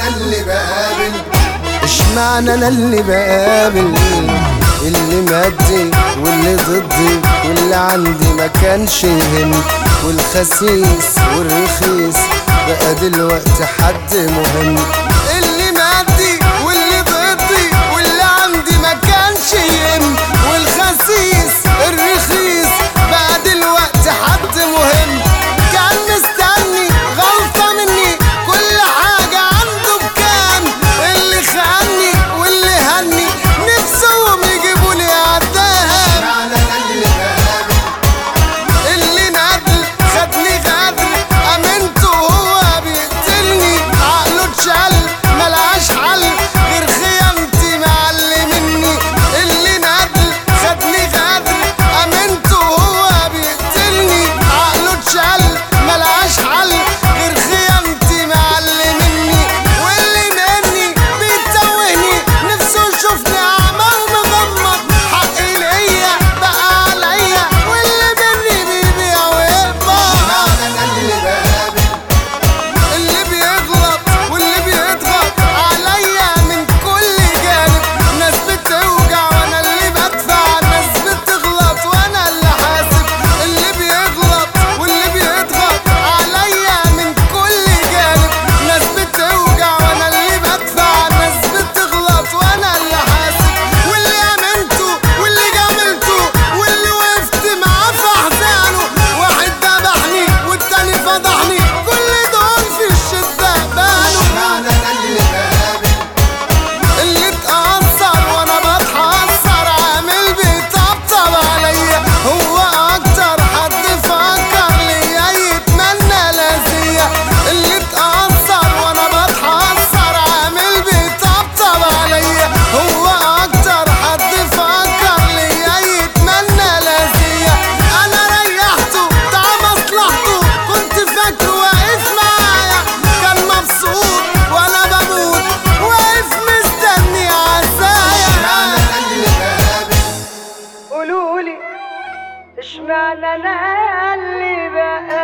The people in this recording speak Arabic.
اللي بقابل. اشمعنى انا اللي بقابل اللي مادي واللي ضدي واللي عندي ما كانش يهم، والخسيس والرخيص بقى دلوقتي حد مهم. اللي مادي واللي ضدي واللي عندي ما كانش يهم، والخسيس الرخيص بقى دلوقتي حد مهم. كان مستني غلطة مني كل حاجة عنده بكام، اللي خاني واللي هني نفسهم يجيبولي عدام. اشمعنى انا اللي بقابل اللي ندل خدني غدر امنته هو بيقتلني، عقله اتشل ملهاش حل غير خيانتي معلمني. اللي ندل خدني غدر امنته هو بيقتلني، عقله اتشل ملهاش حل غير خيانتي معلمني. واللي مني بيتوهني نفسه يشوفني اعمى ومغمض، حقي ليا بقى عليا واللي مني بيبيع ويقبض. اشمعنى انا اللي بقابل اللي بيغلط واللي بيضغط عليا من كل جانب، ناس بتوجع وانا اللي بدفع، ناس بتغلط وانا اللي حاسب. اللي بيغلط واللي بيضغط عليا من كل جانب، ناس بتوجع وانا اللي بدفع، ناس بتغلط وانا اللي حاسب. واللي امنته واللي جاملته واللي وقفت معاه في احزانه، واحد ذبحني والتاني فضحني كل دول في الشدة بانوا. اشمعنى انا اللي بقابل اللي اتأثر وانا بتحسر عامل بيطبطب عليا، هو اكتر حد فكر ليا يتمنى لازيا. اللي اتأثر وانا بتحسر عامل بيطبطب عليا، هو اكتر حد فكر ليا يتمنى لازيا. انا ريحته بتاع مصلحته كنت فاكره واقف معايا، كان مبسوط وانا بموت واقف مستني عزايا. اشمعنى انا اللي بقابل قولولي اشمعنى انا اللي بقى